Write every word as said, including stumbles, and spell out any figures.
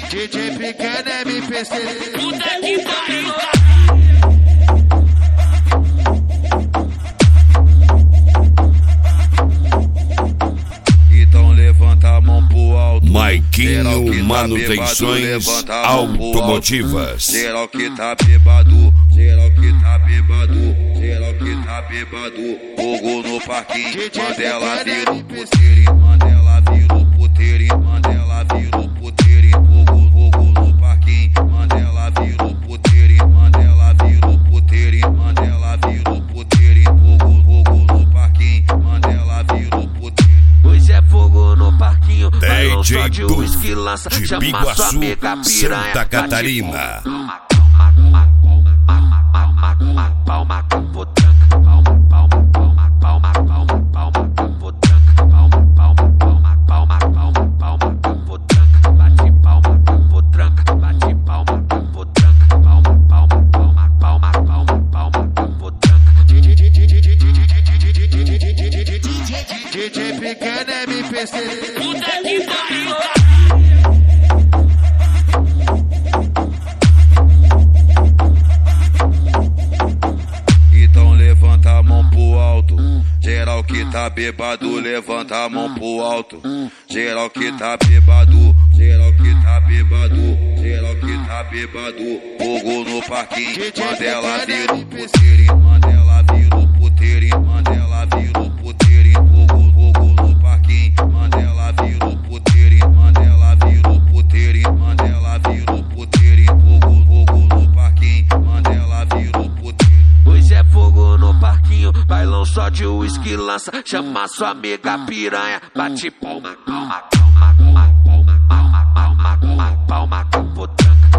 D J Pequeno M P C. Puta que pariu. Então levanta a mão pro alto. Maiquinho Manutenções Automotivas. Geral que tá bêbado, geral que tá bêbado, geral que tá bêbado. Fogo no parquinho, Mandela vira o puteiro, Mandela vira o puteiro, Mandela vira o puteiro. Fogo, fogo no parquinho, Mandela vira o puteiro, Mandela vira o puteiro, Mandela vira o puteiro. Fogo, fogo no parquinho, Mandela vira o puteiro. Hoje é fogo no parquinho, D J de Du, uísque lança, de chama Biguaçu, sua amiga piranha, Santa Catarina. Palma, palma, capotranca, palma, palma, palma, palma, palma, palma, capotranca, palma, palma, palma, palma, palma, palma, capotranca, bate palma, capotranca, bate palma, capotranca, palma, palma, palma, palma, palma, palma, capotranca. D J Pequeno M P C. Puta que pariu. Então levanta a mão pro alto. Geral que tá bêbado, levanta a mão pro alto. Geral que tá bêbado, geral que tá bêbado, geral que tá bêbado. Fogo no parquinho, Mandela vira o puteiro, Mandela vira o puteiro, Mandela vira o puteiro. Fogo, fogo no parquinho, Mandela vira o puteiro, Mandela vira o puteiro, Mandela vira o puteiro. Fogo, fogo no parquinho, Mandela vira o puteiro. Hoje é fogo no parquinho, bailão só de uísque lança, chama sua amiga piranha, bate palma, palma, palma, palma, palma, palma, palma, palma, palma, capotranca.